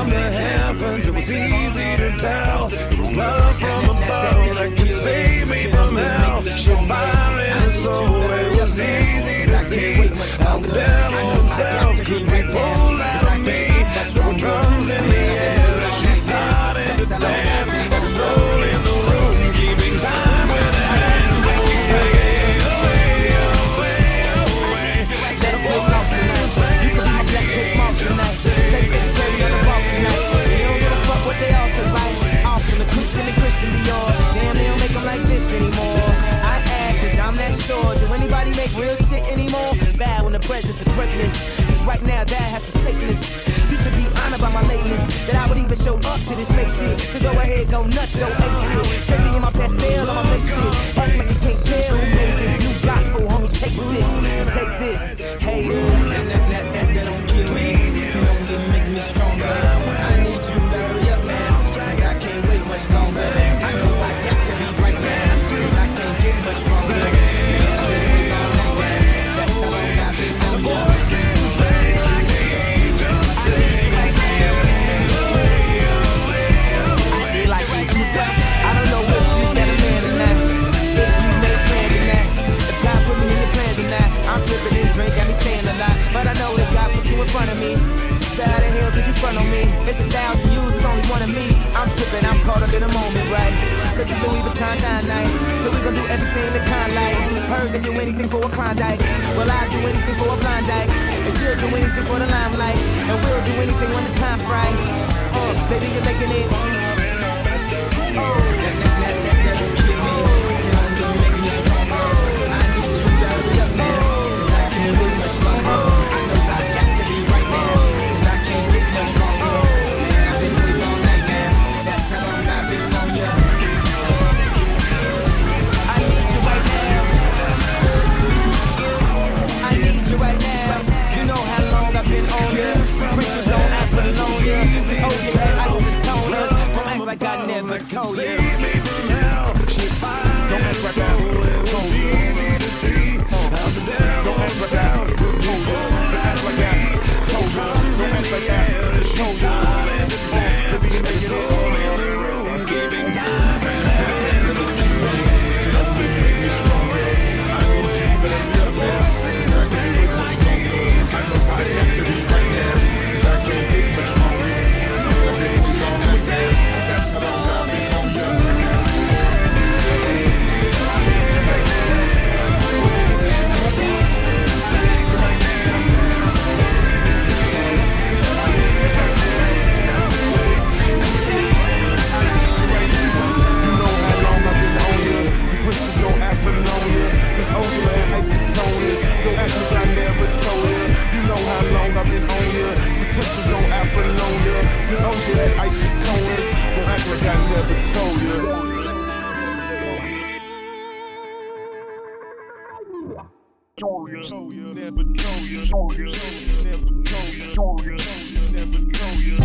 from the heavens, it was easy to tell. It was love from above that could save me from hell. She'll fire in the soul, it was easy to see how the devil himself could be pulled out of me. There were drums in the air as she started to dance. Every soul in the room keeping time with her hands. And we sang away, away, away. Let's take off tonight. You can have that cake off tonight. They say Sherry on the ball tonight. They don't give a fuck what they all feel like. Off from the Christian and Christian Dior. Damn, they don't make them like this anymore. I ask, cause I'm not sure. Do anybody make real shit anymore? Bad when the presence of greatness. Cause right now that has forsaken us. You should be honored by my lateness. That I would even show up to this fake shit. So go ahead, go nuts, go ape shit. Chasing in my pastel on my fake shit. Act like you can't tell who made this new gospel, homies. Take 6, take this. Hey, that don't kill me. You only make me stronger. I need you to hurry up, man. Cause I can't wait much longer. I know I got to be right now. Cause I can't get much stronger. I've been waiting all night, man. That's how long I've been on ya. Voices bang like the angels sing. I don't know if you got a man or not. If you made plans or not. If God put me in your plans or not. I'm tripping this drink, got me saying a lot. But I know that God put you in front of me. So how the hell did you front on me? It's 1,000 views, it's only one of me. I'm tripping, I'm caught up in the moment, right? Cause it's Louis Vuitton night. So we gon' do everything the kind like. Heard they do anything for a Klondike. Well, I'll do anything for a Klondike. And she'll do anything for the limelight. And we'll do anything when the time's right. Baby, you're making it. Oh, that don't kill me. Can only make me stronger. I need you to hurry up, man. Cause I can't wait much longer. I know I got to be right now. Cause I can't get much longer. Man, I've been waiting all night, man. That's how long I've been on ya. I need you right now. I need you right now. You know how long I've been on ya. Princes on Apollonia. Oh, yeah, ice and toners. Don't act like I never told you. Save me from hell. She fired in the soul, it was easy to see how the devil himself could be pulled out of me. Drums in the air as she started to dance. Every soul in the room keeping time with her hands. And we sang, nothing makes me stronger. I need you, baby, your voices bang like the angels sing. I got to be right now, cause I can't get much longer. I've been waiting all night, man. That's all I've been doing. Since Angela and Isotoners, don't act like I never told ya. You know how long I've been on ya. Since Princes on Apollonia, since Angela and Isotoners, don't act like I never told ya. Told ya, never told ya, told ya, never told ya, told ya, never told ya.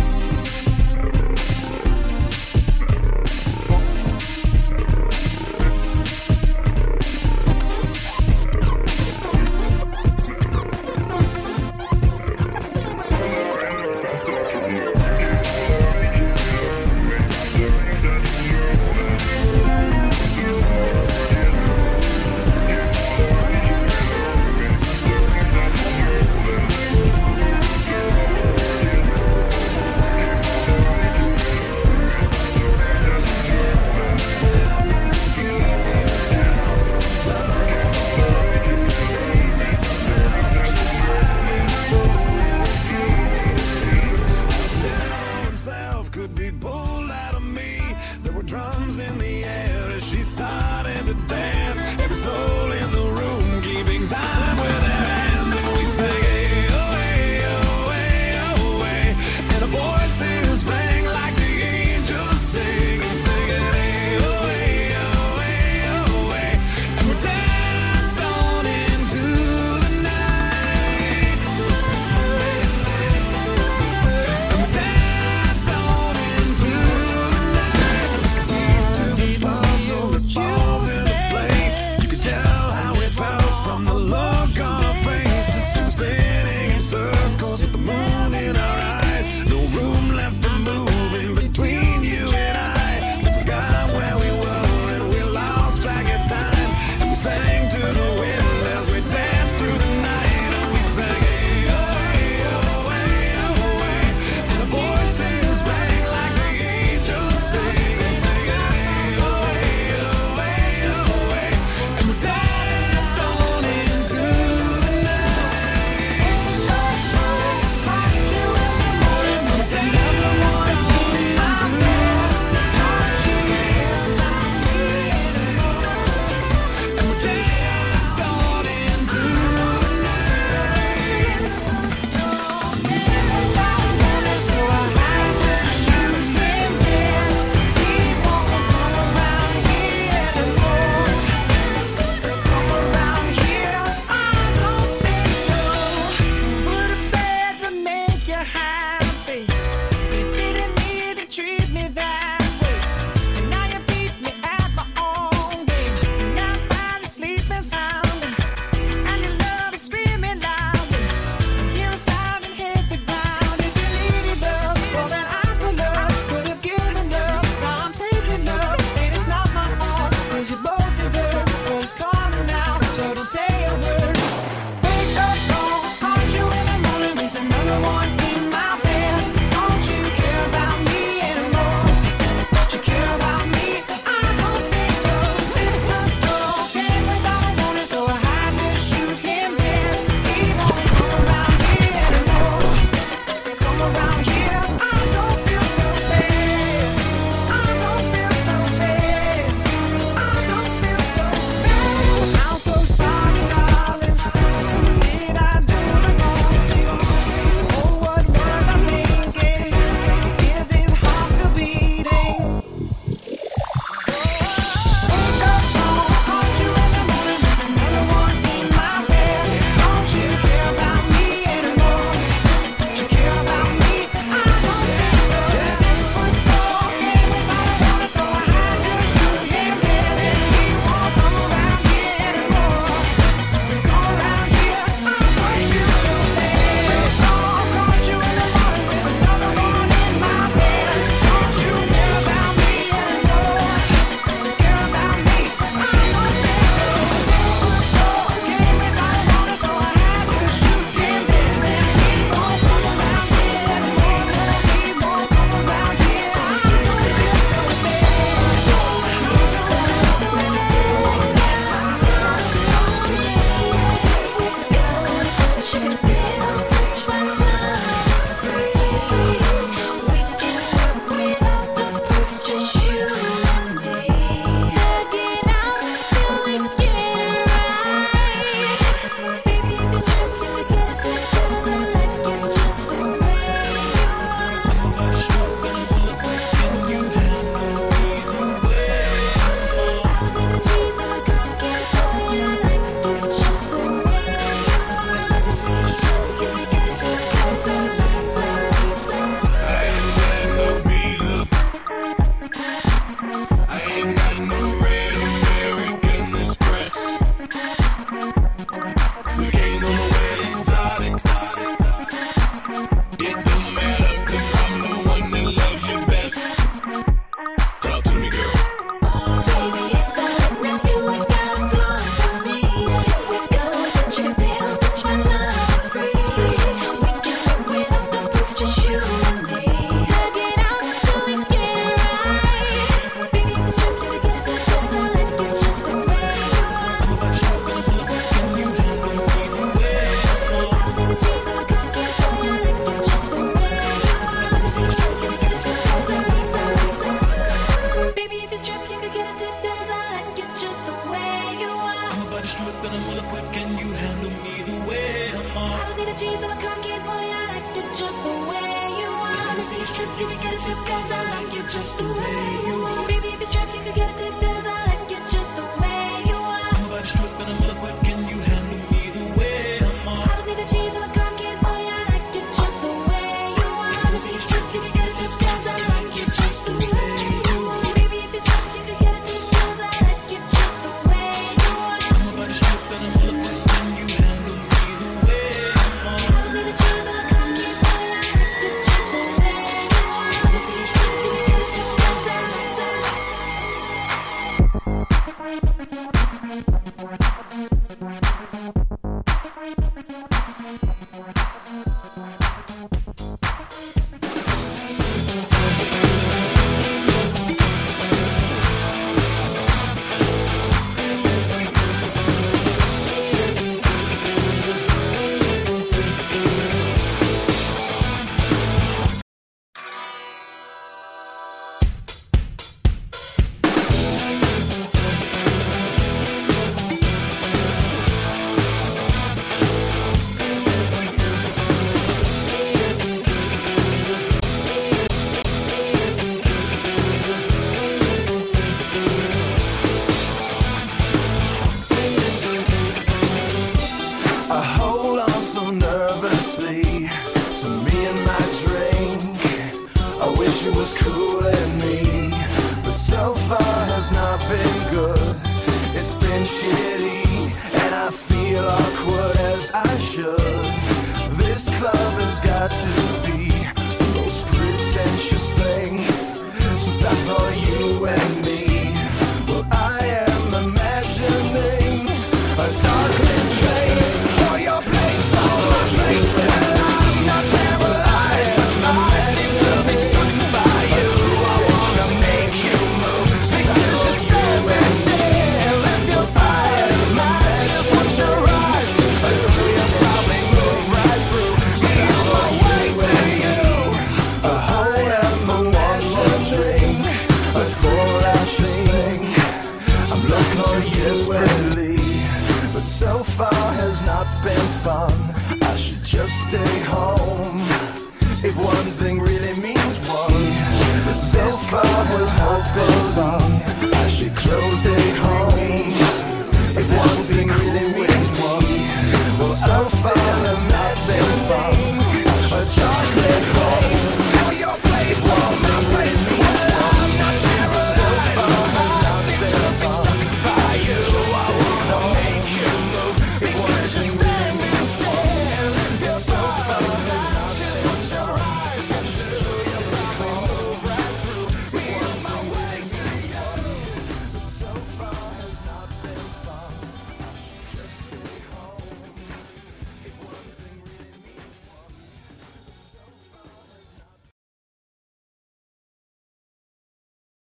been fun. I should just stay home. If one thing